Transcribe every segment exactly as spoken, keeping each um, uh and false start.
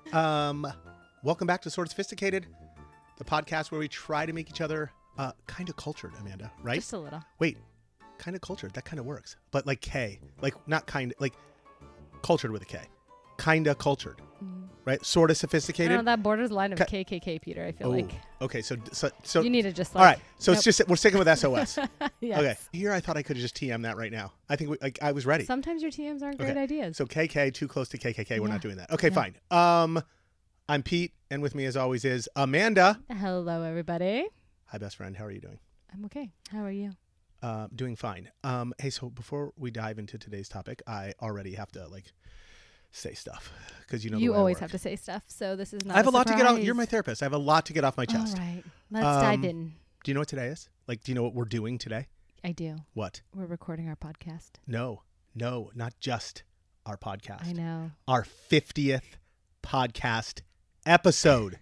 Um, welcome back to Sort of Sophisticated, the podcast where we try to make each other uh, kind of cultured, Amanda, right? Just a little. Wait, kind of cultured, that kind of works. But like K, like not kind of, like cultured with a K. Kind of cultured, mm. right? Sort of sophisticated. No, that borders the line of K- K K K, Peter, I feel oh, like. Okay, so, so, so. You need to just like. All right, so nope. it's just, we're sticking with S O S. Yes. Okay, here I thought I could have just T M that right now. I think we, like, I was ready. Sometimes your T Ms aren't okay. great ideas. So K K, too close to K K K, yeah. we're not doing that. Okay, yeah. fine. Um, I'm Pete, and with me as always is Amanda. Hello, everybody. Hi, best friend. How are you doing? I'm okay. How are you? Uh, doing fine. Um, hey, so before we dive into today's topic, I already have to like say stuff because you know you the way always I work. have to say stuff. So this is not. I have a, a lot to get off. surprise. You're my therapist. I have a lot to get off my chest. All right, let's um, dive in. Do you know what today is? Like, do you know what we're doing today? I do. What? We're recording our podcast. No, no, not just our podcast. I know. Our fiftieth podcast episode.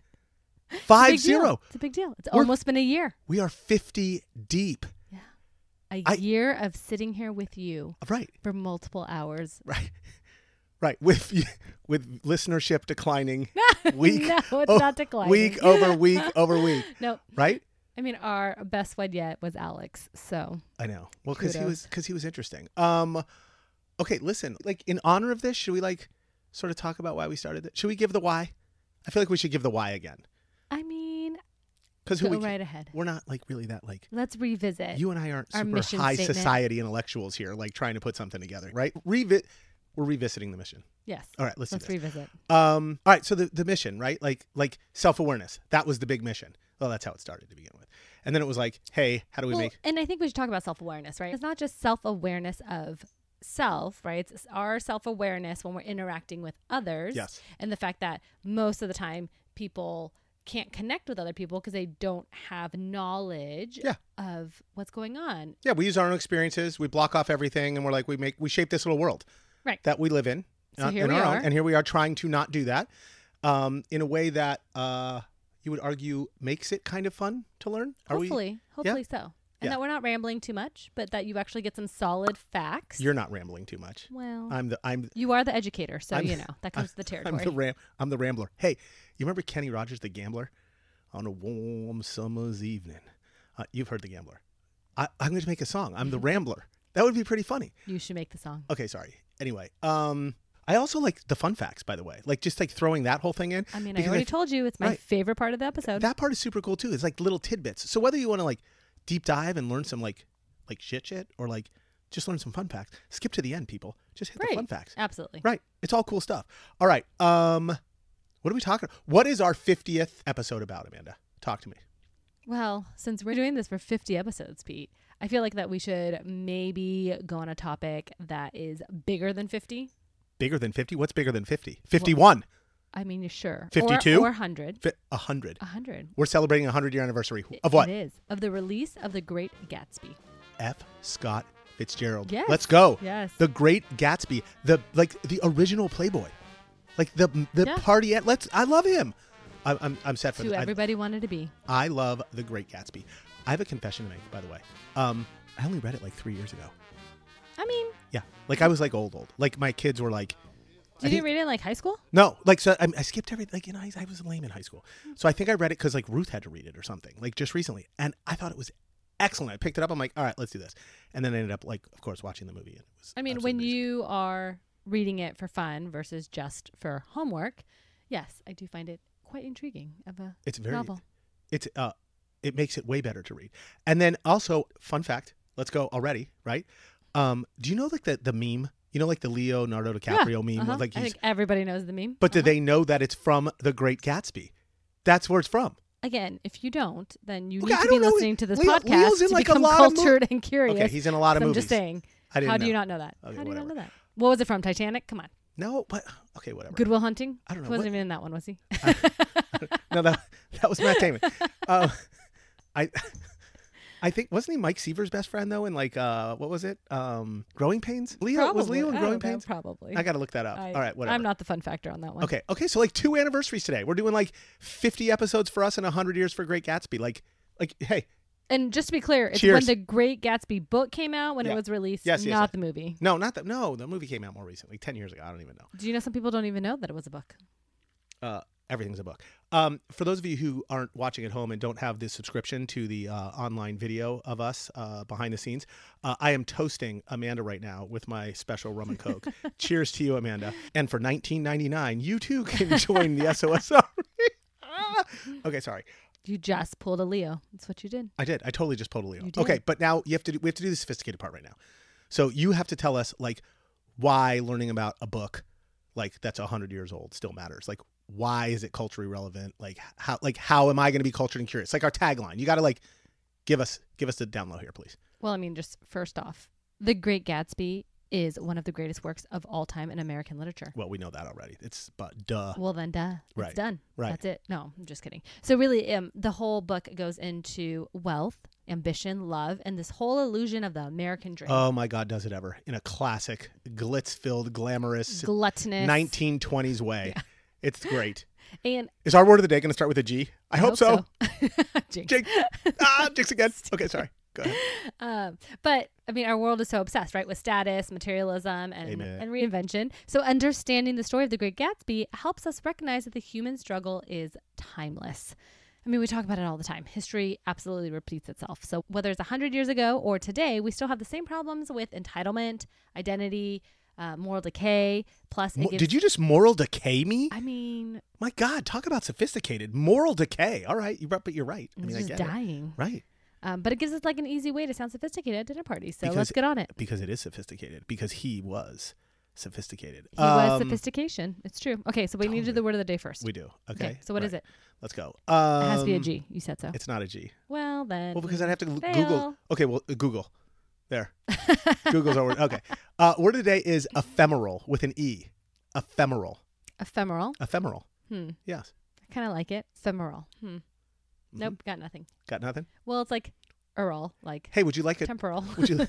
Five it's a big zero. Deal. It's a big deal. It's We're, almost been a year. We are fifty deep. Yeah. A I, year of sitting here with you. Right. For multiple hours. Right. Right. With with listenership declining week. No, it's oh, not declining. Week over week over week. Nope. Right? I mean, our best one yet was Alex. So I know. Well, because he kudos. was because he was interesting. Um, okay, listen. Like in honor of this, should we like sort of talk about why we started it? Should we give the why? I feel like we should give the why again. I mean, because go we right ahead. We're not like really that like. Let's revisit. You and I aren't our super mission high statement. society intellectuals here, like trying to put something together, right? Revi- We're revisiting the mission. Yes. All right, let's, let's do this. revisit. Um, all right, so the, the mission, right? Like like self-awareness. That was the big mission. Well, that's how it started to begin with. And then it was like, hey, how do we well, make... And I think we should talk about self-awareness, right? It's not just self-awareness of self, right? It's our self-awareness when we're interacting with others. Yes. And the fact that most of the time people can't connect with other people because they don't have knowledge yeah. of what's going on. Yeah, we use our own experiences. We block off everything, and we're like, we make we shape this little world right. that we live in. So uh, here in we our are. Own, and here we are trying to not do that um, in a way that uh, you would argue makes it kind of fun to learn. Are hopefully. we? Hopefully yeah? so. And yeah. that we're not rambling too much, but that you actually get some solid facts. You're not rambling too much. Well, I'm the I'm. You are the educator, so I'm, you know that comes I'm, with the territory. I'm the ram. I'm the rambler. Hey, you remember Kenny Rogers, the gambler, on a warm summer's evening? Uh, you've heard the gambler. I, I'm going to make a song. I'm the rambler. That would be pretty funny. You should make the song. Okay, sorry. Anyway, um, I also like the fun facts, by the way. Like just like throwing that whole thing in. I mean, I already I, told you it's my right. favorite part of the episode. That part is super cool too. It's like little tidbits. So whether you want to like deep dive and learn some like like shit shit or like just learn some fun facts, skip to the end, people. Just hit right. the fun facts. Absolutely. Right. It's all cool stuff. All right. Um, what are we talking about? What is our fiftieth episode about, Amanda? Talk to me. Well, since we're doing this for fifty episodes, Pete, I feel like that we should maybe go on a topic that is bigger than fifty. Bigger than fifty? What's bigger than fifty? fifty-one. Well, I mean, you're sure. fifty-two? Or, or one hundred. Fi- one hundred. one hundred. We're celebrating a one hundred year anniversary. Of what? It is. Of the release of The Great Gatsby. F. Scott Fitzgerald. Yes. Let's go. Yes. The Great Gatsby. The like the original Playboy. Like the the yeah. party at let's I love him. I, I'm I'm set for Who this. everybody I, wanted to be. I love The Great Gatsby. I have a confession to make, by the way. Um, I only read it like three years ago. I mean, Yeah, like I was like old old. Like my kids were like. Did think, you read it in like high school? No, like so I, I skipped everything. Like you know, I, I was lame in high school, so I think I read it because like Ruth had to read it or something, like just recently, and I thought it was excellent. I picked it up. I'm like, all right, let's do this, and then I ended up like, of course, watching the movie. And it was I mean, when amazing. you are reading it for fun versus just for homework, yes, I do find it quite intriguing of a it's very, novel. It's uh, it makes it way better to read. And then also, fun fact, let's go already, right? Um, do you know like the the meme? You know, like the Leonardo DiCaprio yeah, meme. Uh-huh. With, like I he's, think everybody knows the meme. but uh-huh. do they know that it's from The Great Gatsby? That's where it's from. Again, if you don't, then you Okay, need I to don't be know. listening to this Leo- podcast Leo's in to like a become lot of mo- cultured and curious. Okay, he's in a lot of so I'm movies. just saying. I didn't How know. do you not know that? Okay, How do you whatever. not know that? What was it from? Titanic? Come on. No, but okay, whatever. Good Will Hunting? I don't know. He wasn't What- even in that one, was he? I, no, that that was Matt Damon. Uh, I I think wasn't he Mike Seaver's best friend though? In like uh, what was it? Um, Growing Pains. Leo Probably. was Leo in I Growing don't know, Pains. Probably. I got to look that up. I, All right, whatever. I'm not the fun factor on that one. Okay, okay. So like two anniversaries today. We're doing like fifty episodes for us and one hundred years for Great Gatsby. Like, like hey. And just to be clear, it's Cheers. when the Great Gatsby book came out, when Yeah. it was released, Yes, yes, not yes. the movie. No, not that. No, the movie came out more recently, ten years ago. I don't even know. Do you know some people don't even know that it was a book? Uh, everything's a book. Um, for those of you who aren't watching at home and don't have the subscription to the uh, online video of us uh, behind the scenes, uh, I am toasting Amanda right now with my special rum and coke. Cheers to you, Amanda. And for nineteen ninety-nine, you too can join the S O S Army. Okay, sorry. You just pulled a Leo. That's what you did. I did. I totally just pulled a Leo. You did. Okay, but now you have to do, we have to do the sophisticated part right now. So you have to tell us like why learning about a book like that's one hundred years old still matters. Like why is it culturally relevant? Like how like how am I going to be cultured and curious? Like our tagline. You got to like give us give us the down low here, please. Well, I mean, just first off, The Great Gatsby is one of the greatest works of all time in American literature. Well, we know that already. It's but duh. Well, then, duh. It's Right. done. Right. That's it. No, I'm just kidding. So really, um, the whole book goes into wealth, ambition, love, and this whole illusion of the American dream. Oh my God, does it ever? In a classic, glitz-filled, glamorous Gluttonous. nineteen twenties way. Yeah. It's great. And Is our word of the day going to start with a G? I, hope, so. Jinx. Jinx. Ah, jinx again. Okay, sorry. Go ahead. Um, but I mean, our world is so obsessed, right, with status, materialism, and, Amen. and reinvention. So understanding the story of The Great Gatsby helps us recognize that the human struggle is timeless. I mean, we talk about it all the time. History absolutely repeats itself. So whether it's one hundred years ago or today, we still have the same problems with entitlement, identity, uh, moral decay. Plus, it Mo- gives, Did you just moral decay me? I mean, My God, talk about sophisticated. Moral decay. All right, you but you're right. I it's mean, I just get it. dying. Right. Um, but it gives us like an easy way to sound sophisticated at dinner parties. So Because- let's get on it. Because it is sophisticated. Because he was sophisticated. He was Um, sophistication. It's true. Okay, so we need to do totally. the word of the day first. We do. Okay. So what is right. it? Let's go. Um, It has to be a G. You said so. It's not a G. Well, then. Well, because I'd have to fail. Google. Okay, well, uh, Google. There. Google's our word. Okay. Uh, word of the day is ephemeral with an E. Ephemeral. Ephemeral. Ephemeral. Hmm. Yes. I kind of like it. Ephemeral. Hmm. Mhm. Nope. Got nothing. Got nothing? Well, it's like Earl, like Hey, would you like a temporal. would you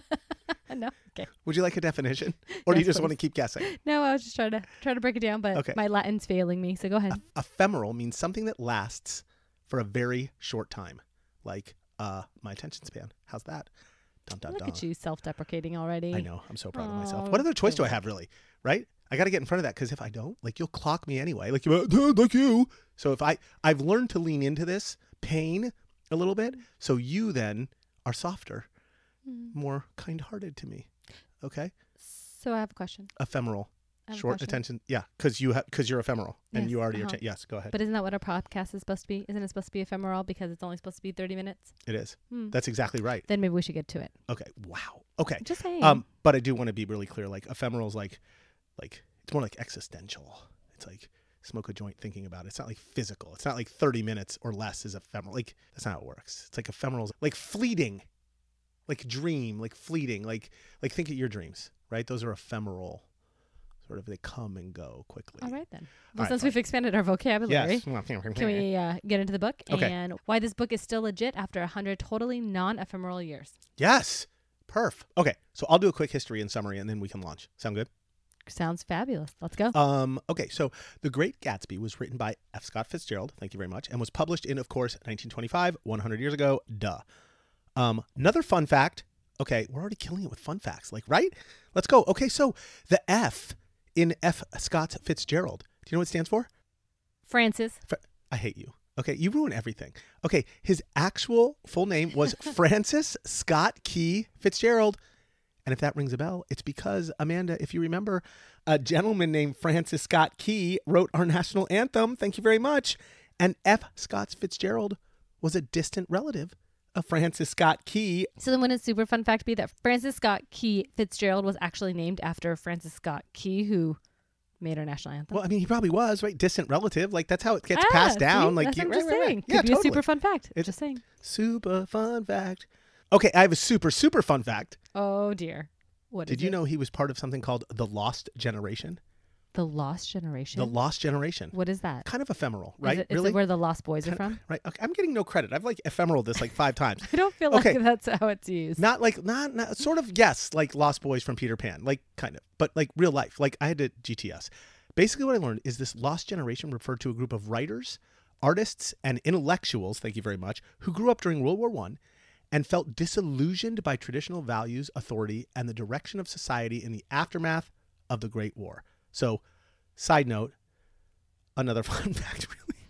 no. Okay. would you like a definition? Or do you Yes, just want to please. keep guessing? No, I was just trying to try to break it down, but Okay. my Latin's failing me. So go ahead. Eph- ephemeral means something that lasts for a very short time. Like uh my attention span. How's that? Dun, dun, Look dun. at you, self-deprecating already. I know. I'm so proud of myself. Aw, What other choice do I silly. have, really? Right? I got to get in front of that because if I don't, like, you'll clock me anyway. Like, you, uh, like you. So if I, I've learned to lean into this pain a little bit. So you then are softer, Hmm. more kind-hearted to me. Okay? So I have a question. Ephemeral, I have a short question. attention. Yeah, because you have, because you're ephemeral and Yes, you already are. uh-huh. Cha- yes, go ahead. But isn't that what our podcast is supposed to be? Isn't it supposed to be ephemeral because it's only supposed to be thirty minutes? It is. Hmm. That's exactly right. Then maybe we should get to it. Okay. Wow. Okay. Just saying. Um, but I do want to be really clear. Like ephemeral is like, like it's more like existential. It's like smoke a joint thinking about it. It's not like physical. It's not like thirty minutes or less is ephemeral. Like that's not how it works. It's like ephemeral, like fleeting, like dream, like fleeting, like like think of your dreams, right? Those are ephemeral. Sort of they come and go quickly. All right then. All Well, right, since fine. we've expanded our vocabulary, Yes. can we uh, get into the book Okay. and why this book is still legit after a hundred totally non-ephemeral years? Yes. Perf. Okay. So I'll do a quick history and summary, and then we can launch. Sound good? Sounds fabulous. Let's go. Um, okay, so The Great Gatsby was written by F. Scott Fitzgerald, thank you very much, and was published in, of course, nineteen twenty-five, one hundred years ago, duh. Um, another fun fact, okay, we're already killing it with fun facts, like, right? Let's go. Okay, so the F in F. Scott Fitzgerald, do you know what it stands for? Francis. Fr- I hate you. Okay, you ruin everything. Okay, his actual full name was Francis Scott Key Fitzgerald. And if that rings a bell, it's because, Amanda, if you remember, a gentleman named Francis Scott Key wrote our national anthem. Thank you very much. And F. Scott Fitzgerald was a distant relative of Francis Scott Key. So then wouldn't a super fun fact be that Francis Scott Key Fitzgerald was actually named after Francis Scott Key, who made our national anthem? Well, I mean, he probably was, right? Distant relative. Like, that's how it gets Ah, passed down. see? Like, That's you- what I'm right, just right, right. saying. Could Yeah, be totally. a super fun fact. It's- just saying. Super fun fact. Okay, I have a super, super fun fact. Oh dear. What Did is you it? know he was part of something called the Lost Generation? The Lost Generation? The Lost Generation. What is that? Kind of ephemeral, Is right? it, is really? it where the Lost Boys are Kind of- from? Right. Okay. I'm getting no credit. I've like ephemeral this like five times. I don't feel like Okay. that's how it's used. Not like not, not sort of yes, like Lost Boys from Peter Pan, like kind of, but like real life. Like I had to G T S. Basically, what I learned is this Lost Generation referred to a group of writers, artists, and intellectuals. Thank you very much. Who grew up during World War One, and felt disillusioned by traditional values, authority, and the direction of society in the aftermath of the Great War. So, side note. another fun fact,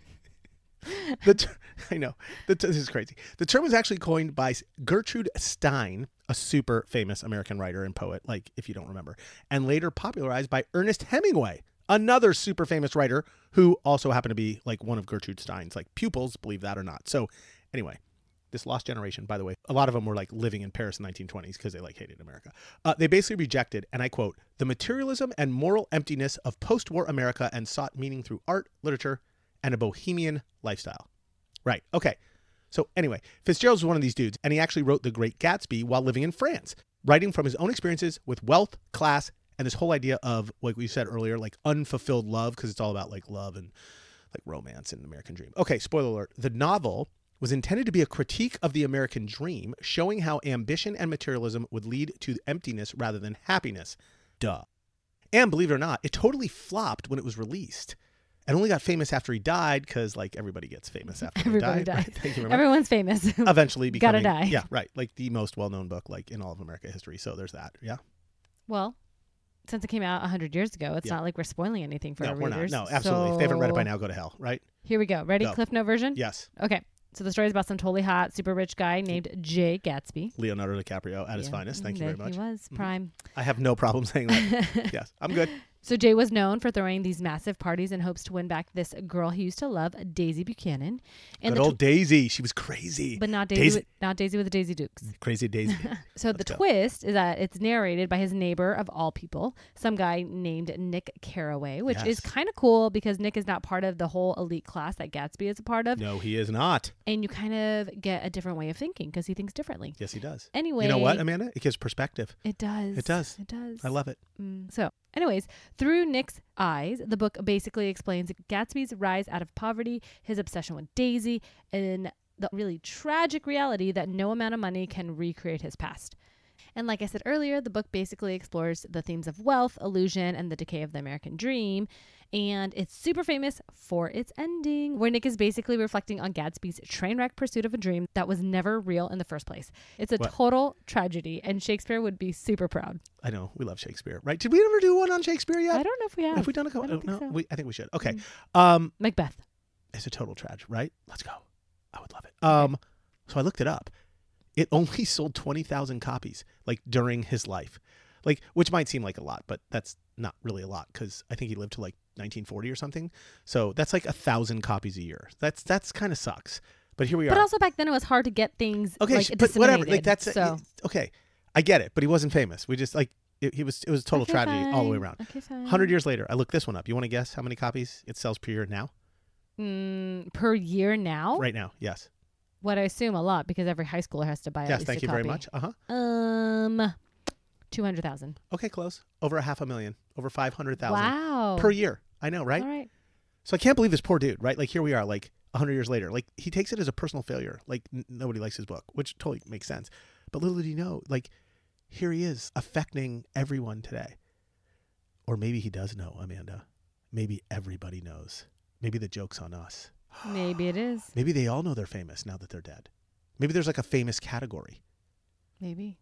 really. The ter- I know. The t- this is crazy. The term was actually coined by Gertrude Stein, a super famous American writer and poet, like if you don't remember, and later popularized by Ernest Hemingway, another super famous writer who also happened to be like one of Gertrude Stein's like pupils, believe that or not. So anyway, this lost generation, by the way, a lot of them were like living in Paris in the nineteen twenties because they like hated America. Uh, they basically rejected, and I quote, the materialism and moral emptiness of post-war America and sought meaning through art, literature, and a bohemian lifestyle. Right. Okay. So anyway, Fitzgerald was one of these dudes, and he actually wrote The Great Gatsby while living in France, writing from his own experiences with wealth, class, and this whole idea of, like we said earlier, like unfulfilled love, because it's all about like love and like romance and the American dream. Okay, spoiler alert. The novel was intended to be a critique of the American dream, showing how ambition and materialism would lead to emptiness rather than happiness. Duh. And believe it or not, it totally flopped when it was released. And only got famous after he died, because like everybody gets famous after Everybody they die. dies. Right? Thank you very much. Everyone's famous. Eventually becoming, Gotta die. Yeah, right. Like the most well-known book like in all of American history. So there's that. Yeah. Well, since it came out one hundred years ago, it's Yeah. not like we're spoiling anything for No, our we're not. readers. No, absolutely. If they haven't read it by So, now, go to hell, right? Here we go. Ready? Go. Cliff Note version? Yes. Okay. So the story is about some totally hot, super rich guy named Jay Gatsby. Leonardo DiCaprio at his Yeah, finest. Thank you there very much. He was Mhm. prime. I have no problem saying that. Yes, I'm good. So Jay was known for throwing these massive parties in hopes to win back this girl he used to love, Daisy Buchanan. And Good the old Daisy. She was crazy. but not Daisy, Daisy. With, not Daisy with the Daisy Dukes. Crazy Daisy. So Let's the go. twist is that it's narrated by his neighbor of all people, some guy named Nick Carraway, which is Yes. kind of cool because Nick is not part of the whole elite class that Gatsby is a part of, No, he is not. and you kind of get a different way of thinking because he thinks differently. Yes, he does. Anyway, You know what, Amanda? It gives perspective. It does. It does. It does. I love it. Mm. So, anyways, through Nick's eyes, the book basically explains Gatsby's rise out of poverty, his obsession with Daisy, and the really tragic reality that no amount of money can recreate his past. And like I said earlier, the book basically explores the themes of wealth, illusion, and the decay of the American dream. And it's super famous for its ending, where Nick is basically reflecting on Gatsby's train wreck pursuit of a dream that was never real in the first place. It's a What? total tragedy, and Shakespeare would be super proud. I know. We love Shakespeare, right? Did we ever do one on Shakespeare yet? I don't know if we have. Have we done a couple? I don't no, think so. we, I think we should. Okay. Mm. Um, Macbeth. it's a total tragedy, right? Let's go. I would love it. Um, so I looked it up. It only sold twenty thousand copies, like during his life, like which might seem like a lot, but that's not really a lot because I think he lived to like nineteen forty or something. So that's like a thousand copies a year. That's that's kind of sucks. But here we But are. also back then it was hard to get things Okay, like sh- but whatever. Like disseminated, that's so. okay. I get it, but he wasn't famous. We just like it, he was. It was a total Okay, tragedy all the way fine. around. Okay, fine. Hundred years later, I looked this one up. You want to guess how many copies it sells per year now? Mm, per year now? Right now, yes. What I assume a lot because every high schooler has to buy at Yes, least thank a you very copy. much. Uh huh. Um, two hundred thousand. Okay, close. Over a half a million. Over five hundred thousand Wow. per year. I know, right? All right. So I can't believe this poor dude, right? Like here we are, like a hundred years later. Like he takes it as a personal failure. Like n- nobody likes his book, which totally makes sense. But little did he know, like here he is affecting everyone today. Or maybe he does know, Amanda. Maybe everybody knows. Maybe the joke's on us. Maybe it is. Maybe they all know they're famous now that they're dead. Maybe there's like a famous category. Maybe.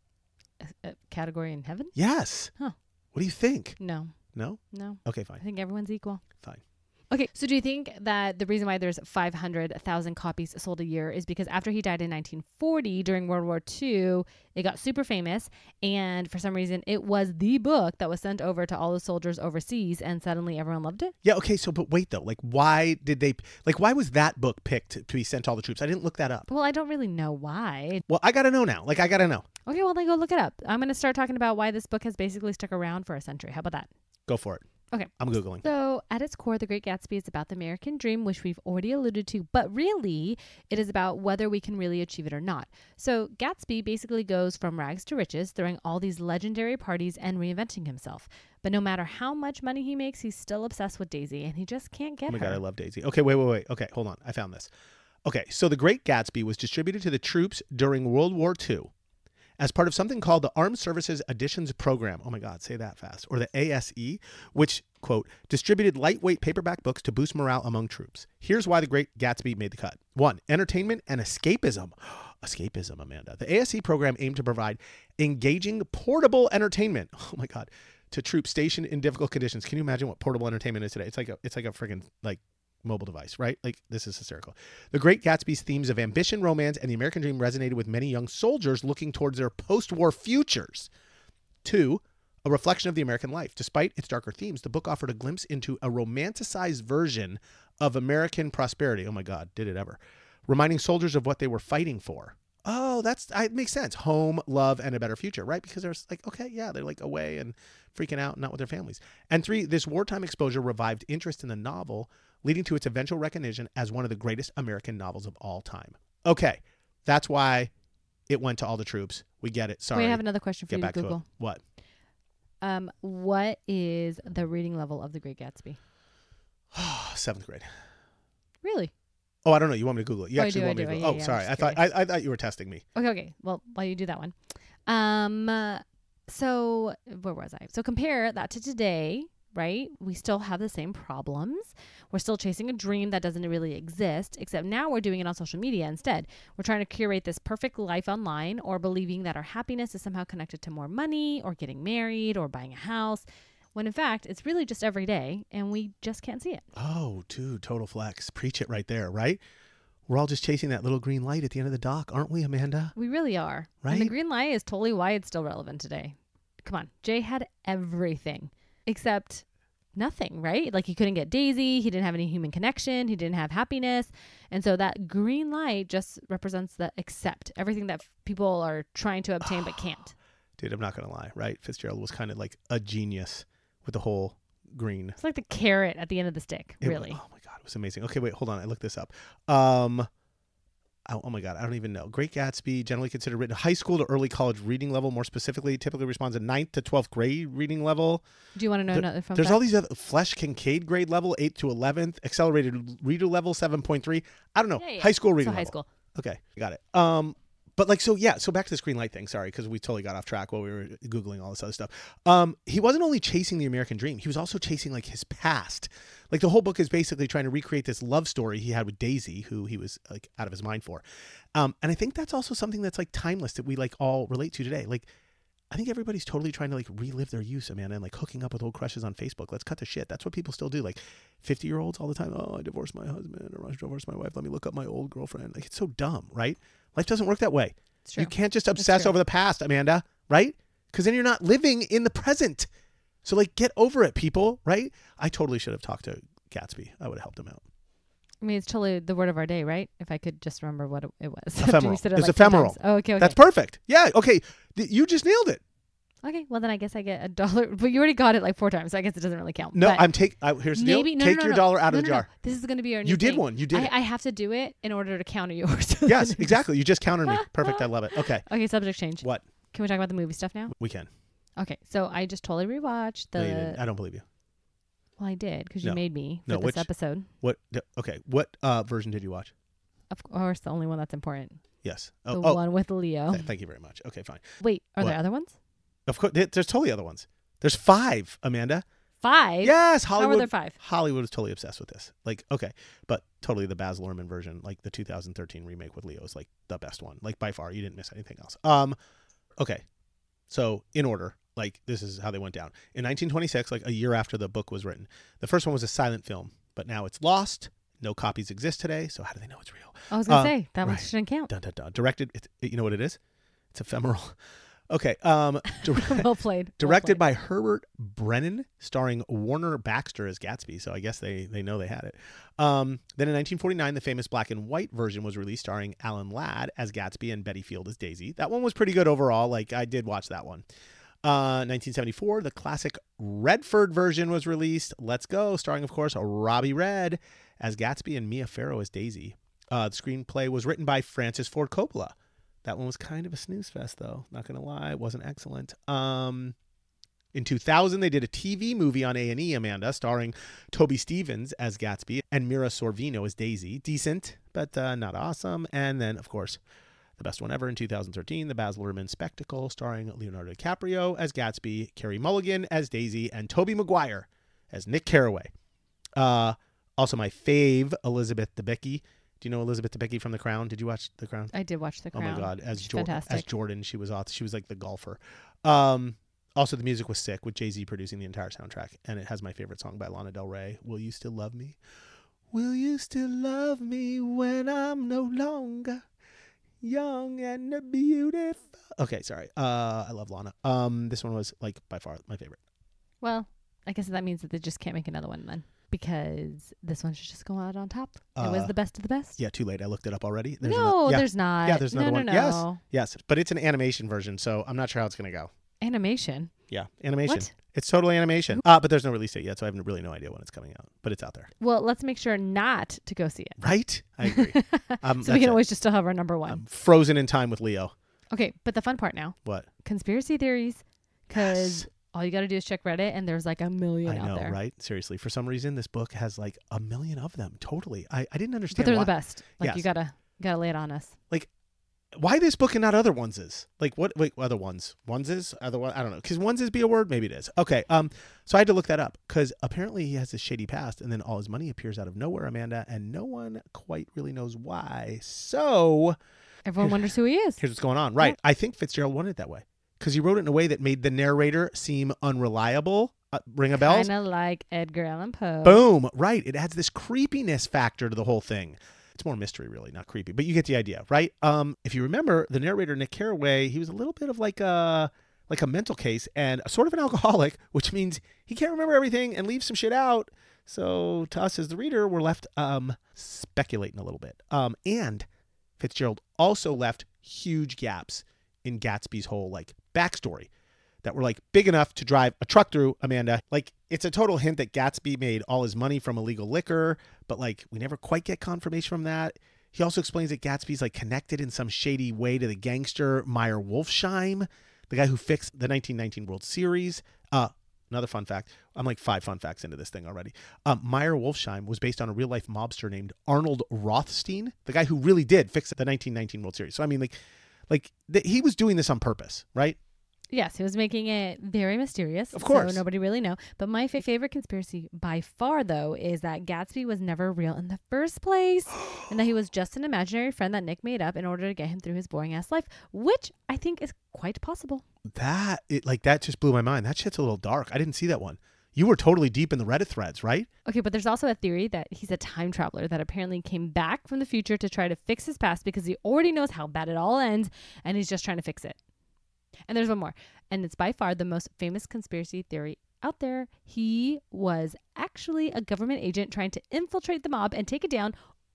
A, a category in heaven? Yes. Huh. What do you think? No. No? No. Okay, I fine. think everyone's equal. Fine. Okay, so do you think that the reason why there's five hundred thousand copies sold a year is because after he died in nineteen forty during World War Two, it got super famous, and for some reason it was the book that was sent over to all the soldiers overseas, and suddenly everyone loved it? Yeah, okay, so but wait though. Like why did they like why was that book picked to, to be sent to all the troops? I didn't look that up. Well, I don't really know why. Well, I got to know now. Like I got to know. Okay, well then go look it up. I'm going to start talking about why this book has basically stuck around for a century. How about that? Go for it. Okay. I'm Googling. So, at its core, The Great Gatsby is about the American dream, which we've already alluded to, but really, it is about whether we can really achieve it or not. So, Gatsby basically goes from rags to riches, throwing all these legendary parties and reinventing himself. But no matter how much money he makes, he's still obsessed with Daisy, and he just can't get Oh my her. God, I love Daisy. Okay, wait, wait, wait. Okay, hold on. I found this. Okay, so The Great Gatsby was distributed to the troops during World War Two as part of something called the Armed Services Editions Program. Oh my God, say that fast. Or the A S E, which, quote, distributed lightweight paperback books to boost morale among troops. Here's why The Great Gatsby made the cut. One, entertainment and escapism. Escapism, Amanda. The A S E program aimed to provide engaging, portable entertainment. Oh my God. to troops stationed in difficult conditions. Can you imagine what portable entertainment is today? It's like a it's like a freaking like mobile device, right? Like this is hysterical. The Great Gatsby's themes of ambition, romance, and the American dream resonated with many young soldiers looking towards their post-war futures. Two, a reflection of the American life. Despite its darker themes, the book offered a glimpse into a romanticized version of American prosperity. Oh my God, did it ever? Reminding soldiers of what they were fighting for. Oh, that's it makes sense. Home, love, and a better future, right? Because they're like, okay, yeah, they're like away and freaking out, not with their families. And three, this wartime exposure revived interest in the novel, leading to its eventual recognition as one of the greatest American novels of all time. Okay, that's why it went to all the troops. We get it. Sorry. Wait, I have another question for Get you back to to Google. it. What? Um, what is the reading level of The Great Gatsby? Seventh grade. Really? Oh, I don't know. You want me to Google it? You Oh, I actually do, I want me do. to Yeah, Google? Oh, yeah, I'm sorry. I just thought I, I thought you were testing me. Okay, okay. Well, while you do that one. Um, uh, so where was I? So compare that to today, right? We still have the same problems. We're still chasing a dream that doesn't really exist, except now we're doing it on social media instead. We're trying to curate this perfect life online, or believing that our happiness is somehow connected to more money or getting married or buying a house, when in fact it's really just every day and we just can't see it. Oh, dude, total flex. Preach it right there, right? We're all just chasing that little green light at the end of the dock, aren't we, Amanda? We really are. Right? And the green light is totally why it's still relevant today. Come on. Jay had everything except nothing, right? Like he couldn't get Daisy. He didn't have any human connection. He didn't have happiness. And so that green light just represents the accept, everything that f- people are trying to obtain but can't. Dude, I'm not going to lie, right? Fitzgerald was kind of like a genius with the whole green. It's like the carrot at the end of the stick, It really. was- oh my God, it was amazing. Okay, wait, hold on. I looked this up. Um, oh, oh my God, I don't even know. Great Gatsby, generally considered written high school to early college reading level. More specifically, typically responds to ninth to twelfth grade reading level. Do you want to know There- another fun There's fact? all these other Flesh Kincaid grade level, eighth to eleventh, accelerated reader level, seven point three. I don't know. Yeah, yeah. High school So reading high level. school. Okay, got it. Um, but like, so yeah, so back to this green light thing. Sorry, because we totally got off track while we were Googling all this other stuff. Um, he wasn't only chasing the American dream, he was also chasing like his past. Like the whole book is basically trying to recreate this love story he had with Daisy, who he was like out of his mind for. Um, and I think that's also something that's like timeless that we like all relate to today. Like, I think everybody's totally trying to like relive their youth, Amanda, and like hooking up with old crushes on Facebook. Let's cut the shit. That's what people still do. Like fifty year olds all the time. Oh, I divorced my husband, or I divorced my wife. Let me look up my old girlfriend. Like it's so dumb, right? Life doesn't work that way. It's true. You can't just obsess true. over the past, Amanda, right? Because then you're not living in the present. So like get over it, people, right? I totally should have talked to Gatsby. I would have helped him out. I mean, it's totally the word of our day, right? If I could just remember what it, it was. Ephemeral. We said it It's like ten ephemeral. times. Oh, okay, okay. That's perfect. Yeah. Okay. Th- You just nailed it. Okay, well then I guess I get a dollar, but you already got it like four times, so I guess it doesn't really count. No, But I'm take. I, here's the deal. maybe no, Take no, no, your no. dollar out no, of the no, no. jar. This is going to be our new You did thing. one. You did I, it. I have to do it in order to counter yours. Yes, exactly. You just countered me. Perfect. I love it. Okay. Okay, subject change. What? Can we talk about the movie stuff now? We can. Okay, so I just totally rewatched the. No, you didn't. I don't believe you. Well, I did because No. you made me for No, this which- episode. What? Okay. What uh, version did you watch? Of course, the only one that's important. Yes. The Oh, oh one with Leo. th- thank you very much. Okay, fine. Wait, are What? there other ones? Of course, there- there's totally other ones. There's five, Amanda. Five. Yes, How are Hollywood. there five? Hollywood is totally obsessed with this. Like, okay, but totally the Baz Luhrmann version, like the two thousand thirteen remake with Leo, is like the best one. Like by far, you didn't miss anything else. Um, okay, so in order, like this is how they went down. In nineteen twenty-six, like a year after the book was written, the first one was a silent film, but now it's lost. No copies exist today, so how do they know it's real? I was gonna Uh, say that one right. shouldn't count. Dun, dun, dun. Directed, it's, you know what it is? It's ephemeral. Okay, um, dir- Well played. Well directed played. by Herbert Brennan, starring Warner Baxter as Gatsby. So I guess they they know they had it. Um, then in nineteen forty-nine, the famous black and white version was released, starring Alan Ladd as Gatsby and Betty Field as Daisy. That one was pretty good overall. Like I did watch that one. Uh, nineteen seventy-four, the classic Redford version was released. Let's Go, starring of course Robbie Red as Gatsby and Mia Farrow as Daisy. Uh, the screenplay was written by Francis Ford Coppola. That one was kind of a snooze fest, though. Not going to lie. It wasn't excellent. Um, in two thousand, they did a T V movie on A and E, Amanda, starring Toby Stevens as Gatsby and Mira Sorvino as Daisy. Decent, but uh, not awesome. And then, of course, the best one ever in two thousand thirteen, the Baz Luhrmann Spectacle, starring Leonardo DiCaprio as Gatsby, Carey Mulligan as Daisy, and Tobey Maguire as Nick Carraway. Uh, also, my fave, Elizabeth Debicki. Do you know Elizabeth Debicki from The Crown? Did you watch The Crown? I did watch The Crown. Oh my God, as She's Jor- fantastic. as Jordan, she was awesome. She was like the golfer. Um, Also, the music was sick with Jay-Z producing the entire soundtrack. And it has my favorite song by Lana Del Rey, Will You Still Love Me? Will you still love me when I'm no longer young and beautiful? Okay, sorry. Uh, I love Lana. Um, this one was like by far my favorite. Well, I guess that means that they just can't make another one then, because this one should just go out on top. It Uh, was the best of the best. Yeah, too late. I looked it up already. There's no, ano- yeah, there's not. Yeah, there's another no, one. No, Yes, no. yes, but it's an animation version, so I'm not sure how it's gonna go. Animation. Yeah, animation. What? It's totally animation. Uh, but there's no release date yet, so I have really no idea when it's coming out. But it's out there. Well, let's make sure not to go see it. Right? I agree. Um, So we that's can it. always just still have our number one. I'm frozen in time with Leo. Okay, but the fun part now, What? conspiracy theories, because Yes. all you got to do is check Reddit, and there's like a million I out know, there. right? Seriously. For some reason, this book has like a million of them. Totally. I, I didn't But understand they're why. the best. Like Yes. you gotta gotta lay it on us. Why this book and not other oneses? Like what? Wait, other ones? Oneses? Other one? I don't know. Because oneses be a word? Maybe it is. Okay. Um. So I had to look that up because apparently he has this shady past, and then all his money appears out of nowhere, Amanda, and no one quite really knows why. So Everyone wonders who he is. here's what's going on. Right. I think Fitzgerald wanted it that way because he wrote it in a way that made the narrator seem unreliable. Uh, ring a bell? Kind of like Edgar Allan Poe. Boom. Right. It adds this creepiness factor to the whole thing. It's more mystery, really, not creepy, but you get the idea, right? Um, if you remember, the narrator Nick Carraway, he was a little bit of like a like a mental case and a sort of an alcoholic, which means he can't remember everything and leaves some shit out. So to us as the reader, we're left um, speculating a little bit. Um, and Fitzgerald also left huge gaps in Gatsby's whole like backstory that were like big enough to drive a truck through, Amanda. Like it's a total hint that Gatsby made all his money from illegal liquor, but like we never quite get confirmation from that. He also explains that Gatsby's like connected in some shady way to the gangster Meyer Wolfsheim, the guy who fixed the nineteen nineteen World Series. Uh, another fun fact. I'm like five fun facts into this thing already. Um, Meyer Wolfsheim was based on a real life mobster named Arnold Rothstein, the guy who really did fix the nineteen nineteen World Series. So I mean, like, like th- he was doing this on purpose, right? Yes, he was making it very mysterious. Of course. So nobody really know. But my fa- favorite conspiracy by far, though, is that Gatsby was never real in the first place and that he was just an imaginary friend that Nick made up in order to get him through his boring ass life, which I think is quite possible. That it like that just blew my mind. That shit's a little dark. I didn't see that one. You were totally deep in the Reddit threads, right? Okay, but there's also a theory that he's a time traveler that apparently came back from the future to try to fix his past because he already knows how bad it all ends and he's just trying to fix it. And there's one more. And it's by far the most famous conspiracy theory out there. He was actually a government agent trying to infiltrate the mob and take it down,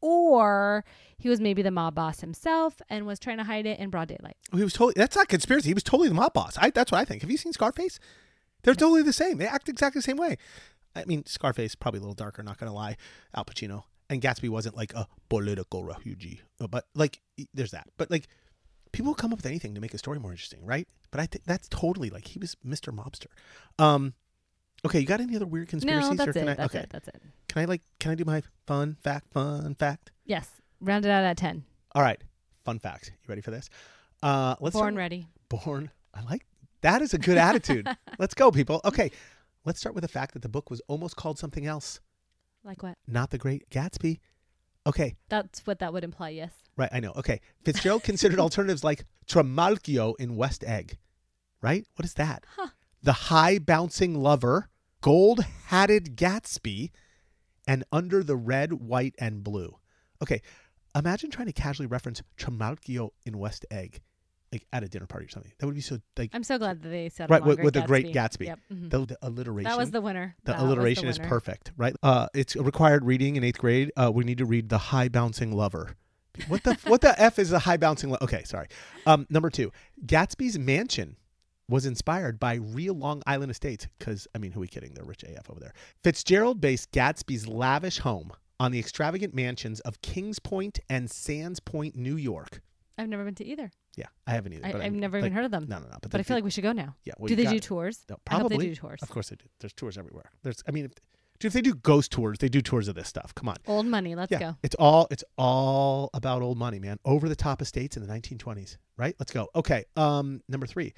or he was maybe the mob boss himself and was trying to hide it in broad daylight. He was totally. That's not conspiracy. He was totally the mob boss. I, that's what I think. Have you seen Scarface? They're totally the same. They act exactly the same way. I mean, Scarface probably a little darker. Not gonna lie. Al Pacino and Gatsby wasn't like a political refugee, but like there's that. But like people will come up with anything to make a story more interesting, right? But I think that's totally like he was Mister Mobster. Um, okay, you got any other weird conspiracies? No, that's or can it. I, That's okay. it. That's it. Can I like? Can I do my fun fact? Fun fact. Yes. Round it out at ten. All right. Fun fact. You ready for this? Uh, let's Born start- ready. Born. I like that. Is a good attitude. Let's go, people. Okay. Let's start with the fact that the book was almost called something else. Like what? Not The Great Gatsby. Okay. That's what that would imply, yes. Right. I know. Okay. Fitzgerald considered alternatives like Trimalchio in West Egg. Right? What is that? Huh. The High Bouncing Lover, Gold Hatted Gatsby, and Under the Red, White, and Blue. Okay. Imagine trying to casually reference Trimalchio in West Egg, like at a dinner party or something. That would be so like I'm so glad that they said right with, with the Great Gatsby. Yep. Mhm. The, the alliteration. That was the winner. The That was alliteration is winner. perfect, right? Uh, it's a required reading in eighth grade. Uh, we need to read The High Bouncing Lover. What the what the f is a high bouncing? Lo- okay, sorry. Um, number two, Gatsby's mansion was inspired by real Long Island estates. Because I mean, who are we kidding? They're rich A F over there. Fitzgerald based Gatsby's lavish home on the extravagant mansions of Kings Point and Sands Point, New York. I've never been to either. Yeah, I haven't either. I, but I've I'm- never like, even heard of them. No, no, no. But the- I feel like we should go now. yeah. Well, do you they got do it. tours? No, I hope probably. they do tours. Of course they do. There's tours everywhere. There's, I mean, if, dude, if they do ghost tours, they do tours of this stuff. Come on. Old money. Let's yeah, go. it's all it's all about old money, man. Over the top estates in the nineteen twenties, right? Let's go. Okay. Um, number three,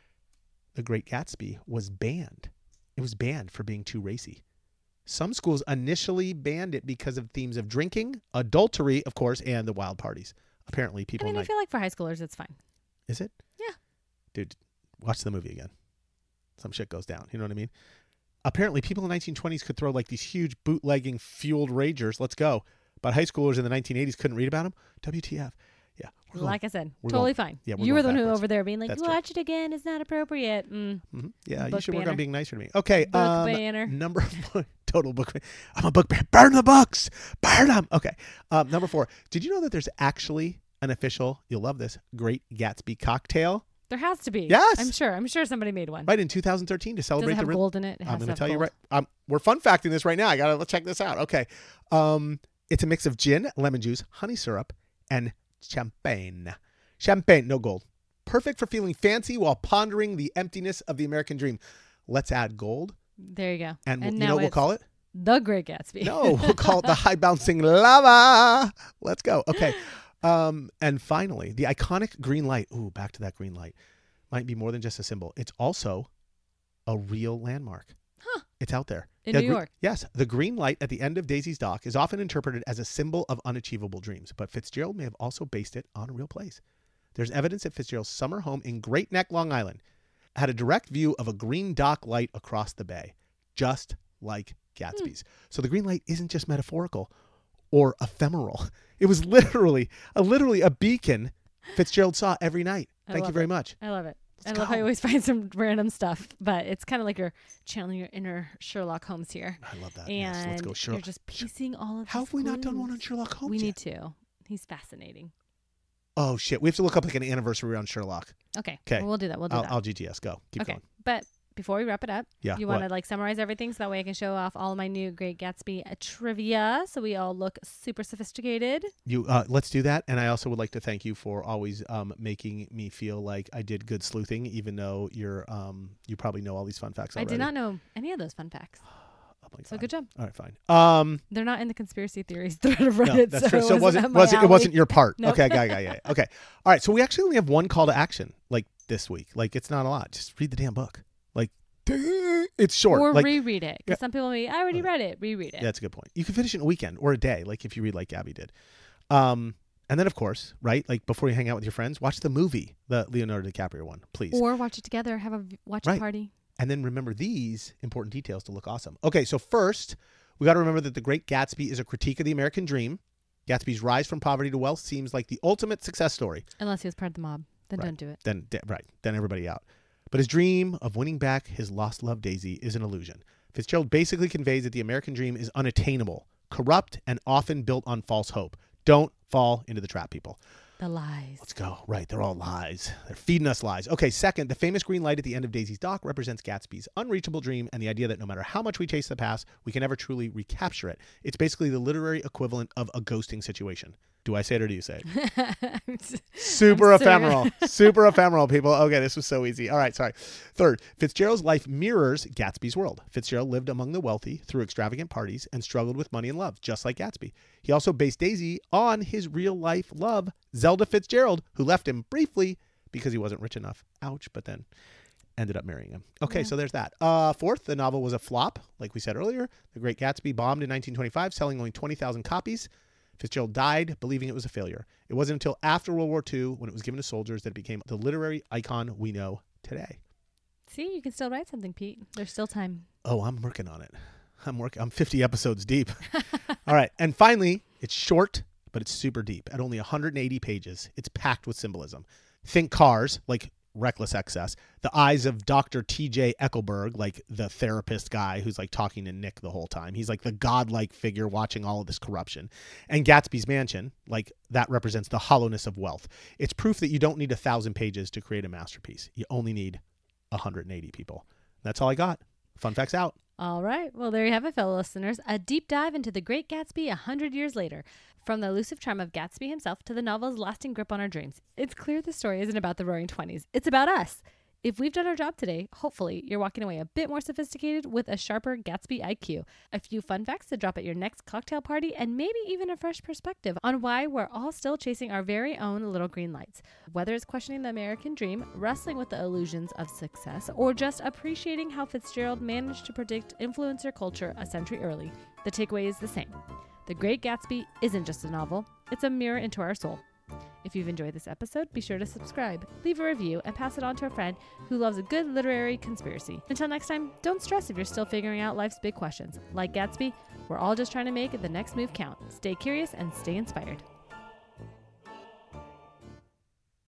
The Great Gatsby was banned. It was banned for being too racy. Some schools initially banned it because of themes of drinking, adultery, of course, and the wild parties. Apparently, I people. mean, I like, feel like for high schoolers, it's fine. is it? Yeah. Dude, watch the movie again. some shit goes down. You know what I mean? Apparently, people in the nineteen twenties could throw like these huge bootlegging fueled ragers. Let's go. But high schoolers in the nineteen eighties couldn't read about them. W T F. Yeah. Going, like I said, going, totally fine. Yeah, you were the one who backwards. over there being like, That's watch true. it again. It's not appropriate. Mm. Mm-hmm. Yeah, Book you should banner. work on being nicer to me. Okay. Book um, banner. Number four. Total book. I'm a book banner. Burn the books. Burn them. Okay. Um, number four. Did you know that there's actually an official, you'll love this, Great Gatsby cocktail? There has to be. Yes. I'm sure. I'm sure somebody made one. Right, in two thousand thirteen to Does celebrate it have the real. gold in it? It has I'm to going to have tell you gold. right. Um, we're fun facting this right now. I got to check this out. Okay. Um, it's a mix of gin, lemon juice, honey syrup, and champagne. Champagne, no gold. Perfect for feeling fancy while pondering the emptiness of the American dream. Let's add gold. There you go. And, And we'll, you now know what we'll it's call it? The Great Gatsby. No, we'll call it the high bouncing lava. Let's go. Okay. Um, and finally, the iconic green light. Ooh, back to that green light. Might be more than just a symbol. It's also a real landmark. Huh. It's out there. In The New gre- York. Yes. The green light at the end of Daisy's Dock is often interpreted as a symbol of unachievable dreams, but Fitzgerald may have also based it on a real place. There's evidence that Fitzgerald's summer home in Great Neck, Long Island, had a direct view of a green dock light across the bay, just like Gatsby's. Hmm. So the green light isn't just metaphorical or ephemeral. It was literally, a, literally a beacon Fitzgerald saw every night. I Thank you love very it. much. I love it. Let's I love go. how you always find some random stuff, but it's kind of like you're channeling your inner Sherlock Holmes here. I love that. And yes, let's go. you're Sherlock. just piecing all of How these have we not done one clues. on Sherlock Holmes We yet? need to. He's fascinating. Oh, shit. We have to look up like an anniversary on Sherlock. Okay. 'Kay. Well, we'll do that. We'll do I'll, that. I'll G T S. Go. Keep okay. going. But before we wrap it up, Yeah. you what? want to like summarize everything so that way I can show off all of my new Great Gatsby uh, trivia so we all look super sophisticated. You uh, let's do that. And I also would like to thank you for always um, making me feel like I did good sleuthing, even though you're um, you probably know all these fun facts I already. did not know any of those fun facts. I'm like, So fine. good job. All right, fine. Um, They're not in the conspiracy theories thread of no, Reddit. that's so true. So it wasn't up my was it, it alley. wasn't your part. Nope. Okay, got, got, yeah. Okay. All right. So we actually only have one call to action like this week. Like it's not a lot. Just read the damn book. Like it's short. Or like, reread it. Because Yeah. some people may, I already read it. Reread it. Yeah, that's a good point. You can finish it in a weekend or a day, like if you read like Gabby did. Um, and then of course, right, like before you hang out with your friends, watch the movie, the Leonardo DiCaprio one, please. Or watch it together. Have a v- watch Right. party. And then remember these important details to look awesome. Okay, so first, we got to remember that The Great Gatsby is a critique of the American dream. Gatsby's rise from poverty to wealth seems like the ultimate success story. Unless he was part of the mob. Then Right. don't do it. Then, de- right, then everybody out. But his dream of winning back his lost love Daisy is an illusion. Fitzgerald basically conveys that the American dream is unattainable, corrupt, and often built on false hope. Don't fall into the trap, people. The lies. Let's go. Right, they're all lies. They're feeding us lies. Okay, second, the famous green light at the end of Daisy's Dock represents Gatsby's unreachable dream and the idea that no matter how much we chase the past, we can never truly recapture it. It's basically the literary equivalent of a ghosting situation. Do I say it or do you say it? Super I'm sorry. ephemeral. Super ephemeral, people. Okay, this was so easy. All right, sorry. Third, Fitzgerald's life mirrors Gatsby's world. Fitzgerald lived among the wealthy through extravagant parties and struggled with money and love, just like Gatsby. He also based Daisy on his real-life love, Zelda Fitzgerald, who left him briefly because he wasn't rich enough. Ouch, but then ended up marrying him. Okay, Yeah. so there's that. Uh, fourth, the novel was a flop, like we said earlier. The Great Gatsby bombed in nineteen twenty-five, selling only twenty thousand copies. Fitzgerald died believing it was a failure. It wasn't until after World War Two, when it was given to soldiers, that it became the literary icon we know today. See, you can still write something, Pete. There's still time. Oh, I'm working on it. I'm working. I'm fifty episodes deep. All right. And finally, it's short, but it's super deep. At only one hundred eighty pages, it's packed with symbolism. Think Cars, like reckless excess. The eyes of Doctor T J Eckelberg, like the therapist guy who's like talking to Nick the whole time. He's like the godlike figure watching all of this corruption. And Gatsby's mansion, like that represents the hollowness of wealth. It's proof that you don't need a thousand pages to create a masterpiece. You only need one hundred eighty people. That's all I got. Fun facts out. All right. Well, there you have it, fellow listeners. A deep dive into the Great Gatsby a hundred years later. From the elusive charm of Gatsby himself to the novel's lasting grip on our dreams. It's clear the story isn't about the Roaring Twenties. It's about us. If we've done our job today, hopefully you're walking away a bit more sophisticated with a sharper Gatsby I Q. A few fun facts to drop at your next cocktail party, and maybe even a fresh perspective on why we're all still chasing our very own little green lights. Whether it's questioning the American dream, wrestling with the illusions of success, or just appreciating how Fitzgerald managed to predict influencer culture a century early, the takeaway is the same. The Great Gatsby isn't just a novel, it's a mirror into our soul. If you've enjoyed this episode, be sure to subscribe, leave a review, and pass it on to a friend who loves a good literary conspiracy. Until next time, don't stress if you're still figuring out life's big questions. Like Gatsby, we're all just trying to make the next move count. Stay curious and stay inspired.